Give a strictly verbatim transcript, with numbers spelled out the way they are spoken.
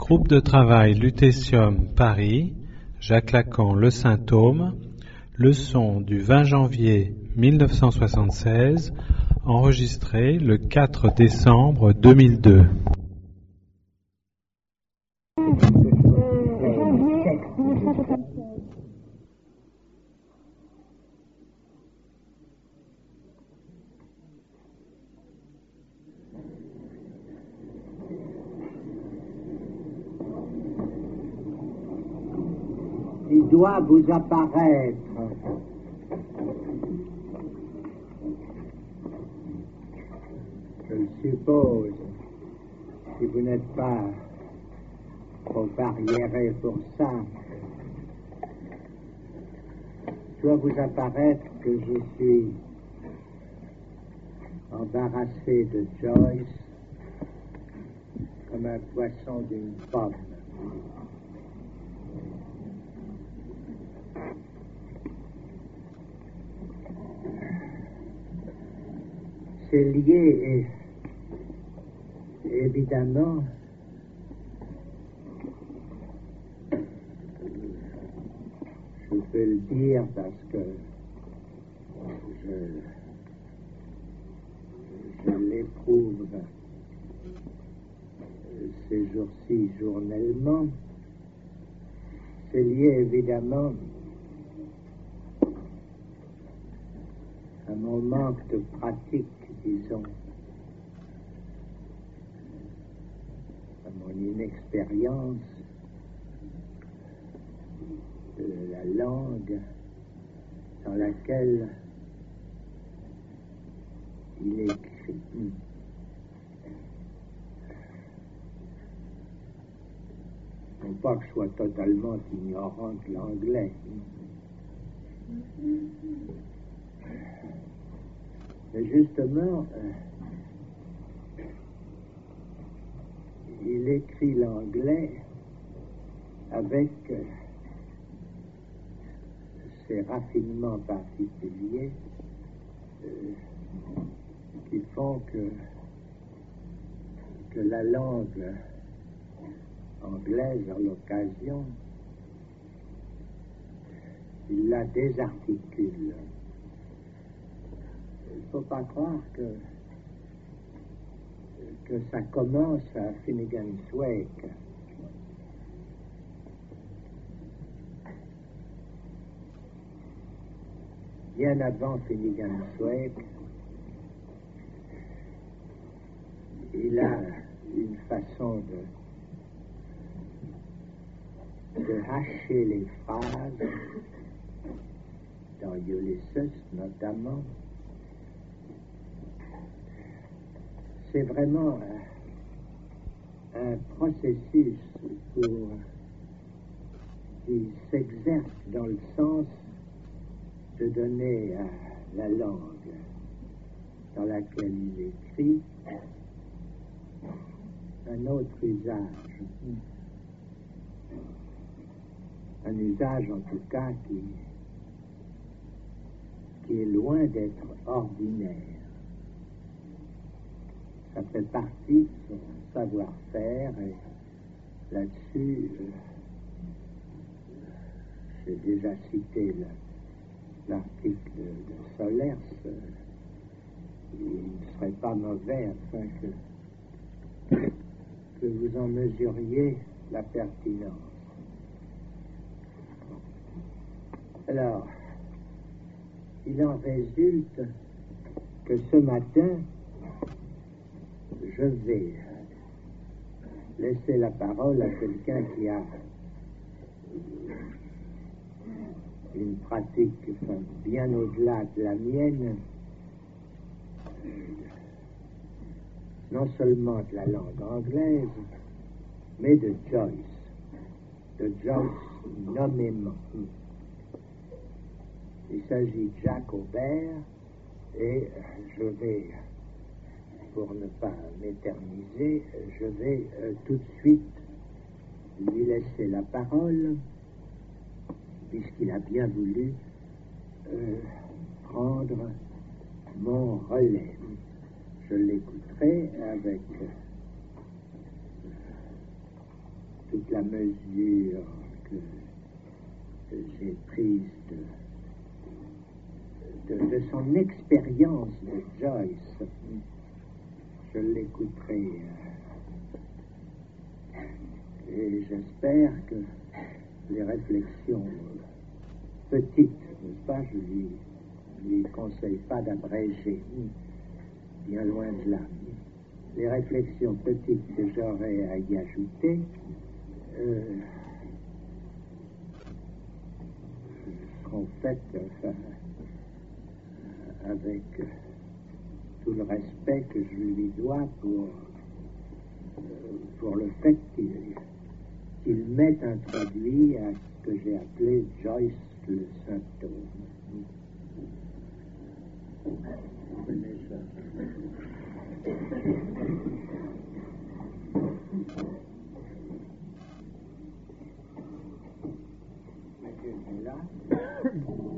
Groupe de travail Lutétium Paris, Jacques Lacan Le Symptôme, leçon du vingt janvier mille neuf cent soixante-seize, enregistrée le quatre décembre deux mille deux. Il doit vous apparaître je le suppose, si vous n'êtes pas trop arriéré pour ça, il doit vous apparaître que je suis embarrassé de Joyce comme un poisson d'une pomme. C'est lié, et, évidemment, je peux le dire parce que je, je l'éprouve ces jours-ci journellement. C'est lié évidemment à mon manque de pratique, disons, à mon inexpérience de la langue dans laquelle il écrit. Non pas que je sois totalement ignorant de l'anglais. Mais justement, euh, il écrit l'anglais avec euh, ces raffinements particuliers euh, qui font que, que la langue anglaise, à l'occasion, il la désarticule. Il ne faut pas croire que, que ça commence à Finnegans Wake. Bien avant Finnegans Wake, il a une façon de, de hacher les phrases, dans Ulysses notamment. C'est vraiment un, un processus pour, qui s'exerce dans le sens de donner à la langue dans laquelle il écrit un autre usage. Un usage en tout cas qui, qui est loin d'être ordinaire. Ça fait partie de son savoir-faire et là-dessus, euh, j'ai déjà cité l'article de, de Solers. Euh, il ne serait pas mauvais afin que, que vous en mesuriez la pertinence. Alors, il en résulte que ce matin, je vais laisser la parole à quelqu'un qui a une pratique enfin, bien au-delà de la mienne, non seulement de la langue anglaise, mais de Joyce, de Joyce nommément. Il s'agit de Jacques Aubert, et je vais, pour ne pas m'éterniser, je vais euh, tout de suite lui laisser la parole, puisqu'il a bien voulu euh, prendre mon relais. Je l'écouterai avec toute la mesure que, que j'ai prise de, de, de son expérience de Joyce. Je l'écouterai euh, et j'espère que les réflexions petites, n'est-ce pas, je lui, lui conseille pas d'abréger, bien loin de là. Les réflexions petites que j'aurai à y ajouter euh, seront faites enfin, avec tout le respect que je lui dois pour, euh, pour le fait qu'il qu'il m'ait introduit à ce que j'ai appelé Joyce le symptôme. Vous connaissez ça. Là